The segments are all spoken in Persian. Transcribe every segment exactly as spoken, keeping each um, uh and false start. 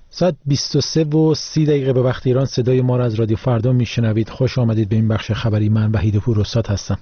ساعت بیست و سه و سی دقیقه به وقت ایران. صدای ما را از رادیو فردا میشنوید. خوش آمدید به این بخش خبری. من وحید پوراستاد هستم.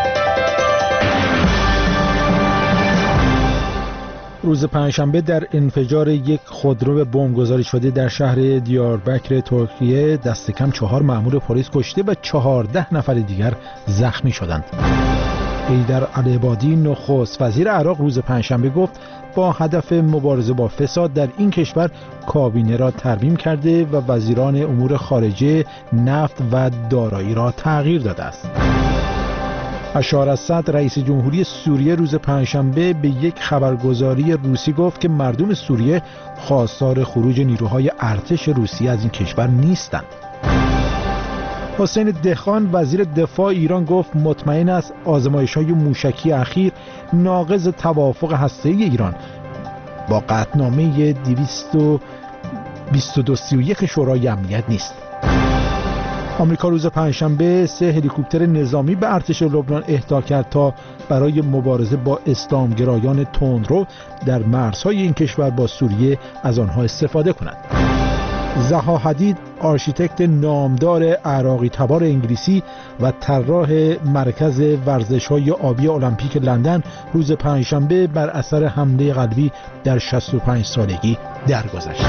روز پنجشنبه در انفجار یک خودرو بمب گذاری شده در شهر دیاربکر ترکیه دست کم چهار مأمور پلیس کشته و چهارده نفر دیگر زخمی شدند. حیدر العبادی نخست وزیر عراق روز پنجشنبه گفت با هدف مبارزه با فساد در این کشور کابینه را ترمیم کرده و وزیران امور خارجه، نفت و دارایی را تغییر داده است. بشار اسد رئیس جمهوری سوریه روز پنجشنبه به یک خبرگزاری روسی گفت که مردم سوریه خواستار خروج نیروهای ارتش روسیه از این کشور نیستند. حسین دهخان وزیر دفاع ایران گفت مطمئن است آزمایش‌های موشکی اخیر ناقض توافق هسته‌ای ایران با قطعنامه دویست و بیست و دو سی و یک شورای امنیت نیست. آمریکا روز پنجشنبه سه هلیکوپتر نظامی به ارتش لبنان اهدا کرد تا برای مبارزه با اسلامگرایان تندرو در مرزهای این کشور با سوریه از آنها استفاده کند. زها حدید آرشیتکت نامدار عراقی تبار انگلیسی و طراح مرکز ورزش‌های آبی المپیک لندن روز پنجشنبه بر اثر حمله قلبی در شصت و پنج سالگی درگذشت.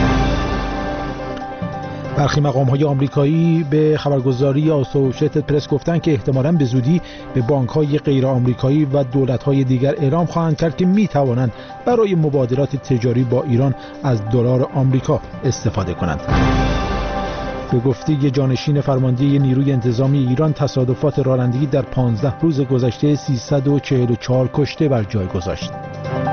برخی مقام‌های آمریکایی به خبرگزاری آسوشیتد پرس گفتند که احتمالاً به زودی به بانک‌های غیر آمریکایی و دولت‌های دیگر اعلام خواهند کرد که می‌توانند برای مبادلات تجاری با ایران از دلار آمریکا استفاده کنند. به گفته جانشین فرمانده نیروی انتظامی ایران، تصادفات رانندگی در پانزده روز گذشته سیصد و چهل و چهار کشته بر جای گذاشت.